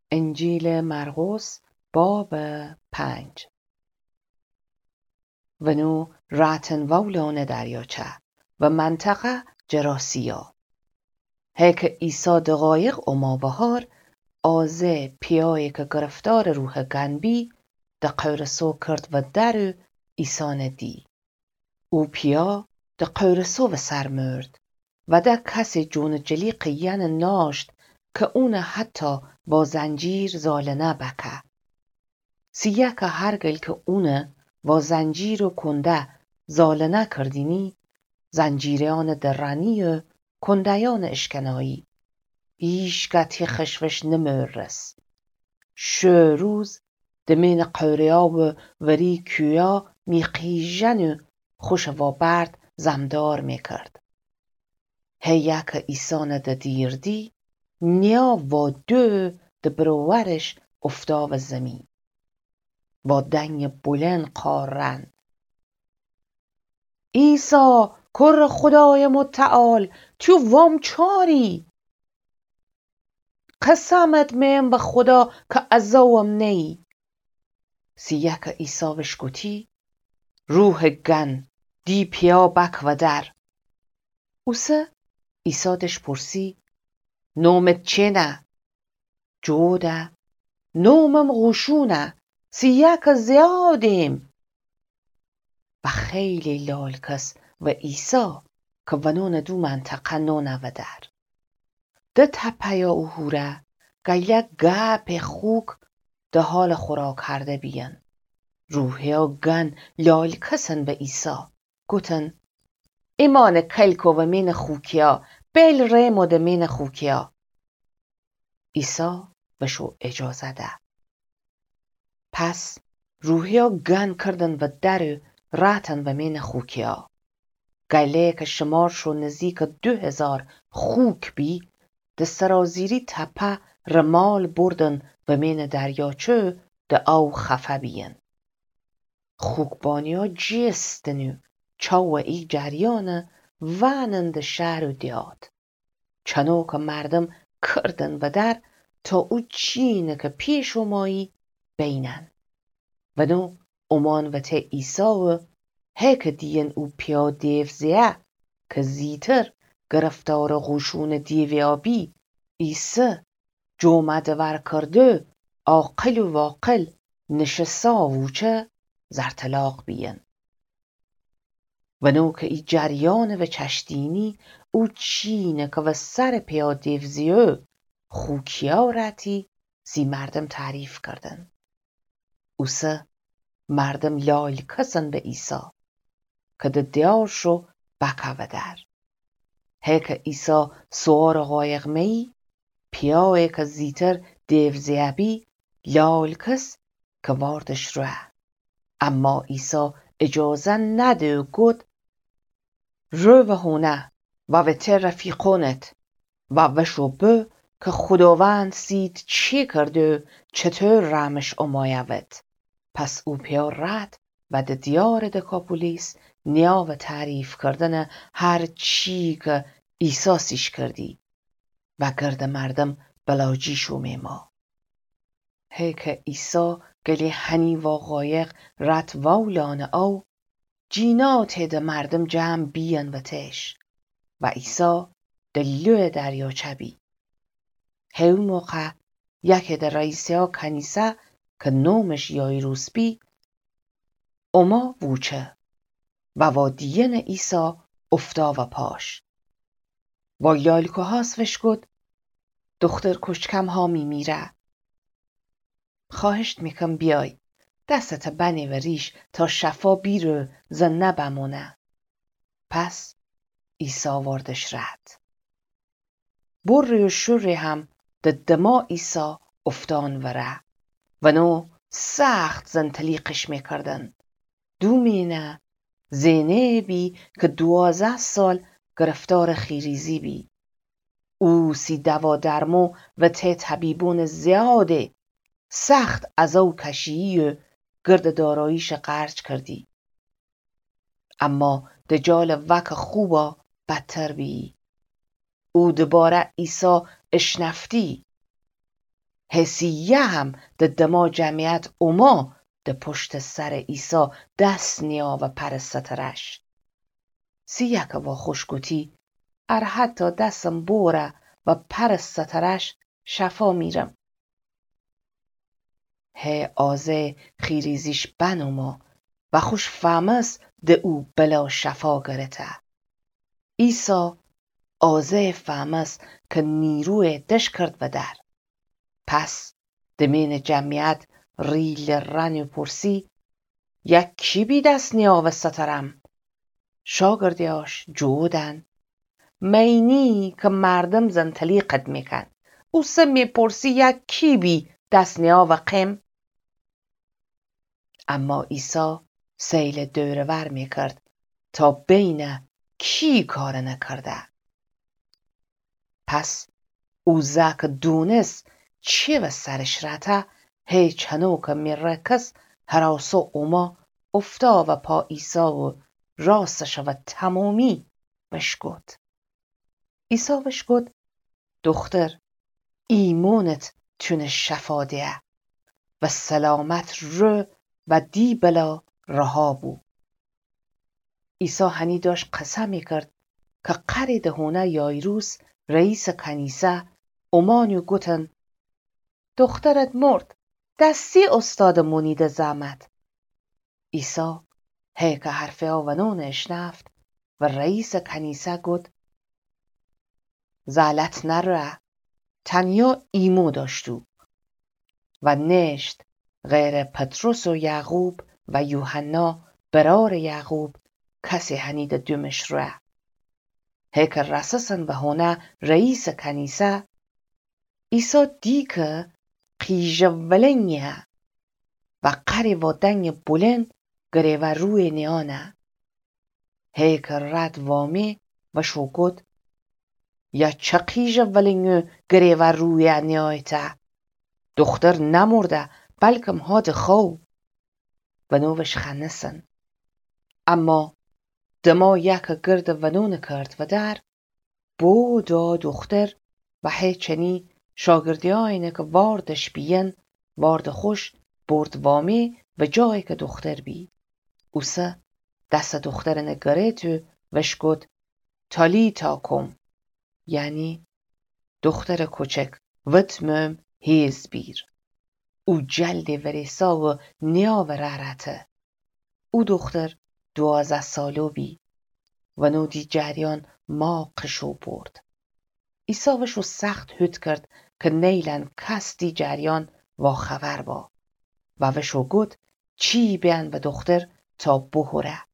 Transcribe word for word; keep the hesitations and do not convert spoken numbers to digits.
انجیل مرقس باب پنج. و نو راتن وولان دریاچه و منطقه جراسیا. هک ایسا دقایق اما بهار آزه پیایی که گرفتار روح گنبی ده قورسو کرد و در ایسان دی. او پیا ده قورسو و سر مرد و ده کسی جون جلی قیان ناشت که اون حتی با زنجیر زالنه بکه. سیه که هرگل که اون با زنجیر و کنده زالنه کردینی زنجیریان درانی و کندیان اشکنایی ایش گتی خشوش نمرس. شو روز دمین قوریا و وری کیا میقیجن و خوش و برد زمدار میکرد. هیا که ایسان ده دیردی نیا و دو ده بروورش افتا و زمین با دنگ بلند قارن. ایسا کر خدای متعال تو وام چاری؟ قسمت میم به خدا که ازوام نی. سیه که ایسا وشکوتی روح گن دی پیا بک و در. اوسه ایسا دش پرسی نومت چنه؟ جوده نومم غشونه سیه که زیادیم. و خیلی لال کس و ایسا که ونون دو منطقه نونه و در. ده تپیا او هوره گلیه گپ خوک ده حال خوراک کرده بیان. روحیا گن لال کسن به ایسا گوتن ایمان کلکو و مین خوکیا بیل ریمو ده مین خوکیا. ایسا بشو اجازه ده. پس روحیا گن کردن و در راتن و مین خوکیا. گله که شمار شو نزدیک دو هزار خوک بی ده سرازیری تپه رمال بردن و مین دریاچه ده او خفه بیان. خوکبانیا جستنو چاو ای جریانه وانن ده شهر و دیاد. چنو که مردم کردن و در تا او چینه که پیش مایی بینن. و نو امان و ته ایسا و هک دین او پیا دیو زیه که زیتر گرفتار غشون دیویابی ایسا جومد ور کرده عاقل و واقل نشسا ووچه زرطلاق بیان. و نو که ای جریان و چشتینی او چینه که و سر پیا دیو زیه خوکیا رتی زی مردم تعریف کردن. اوسه مردم لال کسن به ایسا که ده دیار شو بکه و در. هک ایسا سوار قایق می پیای که زیتر دیو زیبی لال کس که واردش روه. اما ایسا اجازه نده و گود رو و هونه و و تر رفیقونت و وشو به که خداوند سید چی کرده چطور رمش امایوت. پس او پیا رد و ده دیار دکاپولیس نیا و تعریف کردن هر چی که ایسا سیش کردی و گرد مردم بلاجی شو میما. هیک ایسا گلی هنی و قایق رد وولان او جینات ده مردم جمع بیان و تش و ایسا ده لوه دریاچه بی. هیو موقع یکی ده رئیسیا کنیسه که نومش یایروس بی اما ووچه و و دین ایسا افتا و پاش. و یالکو هاس وشگود دختر کشکم ها می میره. خواهشت میکن بیای دستت بنی و ریش تا شفا بیرو زنه بمونه. پس ایسا واردش رد. بری و شری هم ده دما ایسا افتان وره و نو سخت زن تلیقش میکردن. دومینه زینه بی که دوازه سال گرفتار خیریزی بی. او سی دوا درمو و ته طبیبون زیاده سخت از او کشی و گرد داراییش قرچ کردی. اما دجال وک خوبا بدتر بی. او دوباره ایسا اشنفتی حسیه هم ده دما جمعیت اوما ده پشت سر ایسا دست نیا و پر سترش. سیه که با خوشگوتی ار حتی دستم بوره و پر سترش شفا میرم. هی آزه خیریزیش بنوما و خوش فهمس ده او بلا شفا گرته. ایسا آزه فهمس که نیروی دش کرد و در. پس دمین جمعیت ریل رنی پرسی یک کی بی دست نیا و سترم؟ شاگردیاش جودن مینی که مردم زنتلی قد میکن او سه میپرسی یک کی بی دست نیا و قیم. اما ایسا سیل دورور میکرد تا بین کی کار نکرده. پس او زک دونست چی و سرش رته هی چنو که میرکس هراسو اوما افتا و پا ایسا و راستش و تمامی وشگود. ایسا وشگود دختر ایمونت تونه شفا ده و سلامت رو و دی بلا رها بو. ایسا هنی داشت قسم میکرد که قری دهونه یایروس رئیس کنیسه اومانیو گوتن دخترت مرد دستی استاد مونید زحمت. ایسا هی که حرف آونون اشنفت و رئیس کنیسه گوت زالت نره تنیا ایمو داشتو و نشت غیر پتروس و یعقوب و یوحنا برار یعقوب کسی هنید دومش ره. هی که رسسن به هونه رئیس کنیسه ایسا دی که قیجه ولنیه و قری و دنگ بلند گره و روی نیانه. هی که رد وامی و شو گود یا چه قیجه ولنگو گره و روی نیایته دختر نمرده بلکم هاد خو و نوش خنسن. اما دما یک گرد ونون کرد و در بودا دختر و هی چنی شاگردی آینه که واردش بیین وارد خوش برد وامی و جایی که دختر بی. اوسه دست دختر نگره تو وشگود تالی تا کم یعنی دختر کوچک وطمم هیز بیر. او جلد وریسا و نیا و رارته. او دختر دوازه سالو بی و نودی جریان ما قشو برد. ایسا وشو سخت هد کرد که نیلن کس دی جریان و خبر با و وشو گود چی بیان به دختر تا بهوره.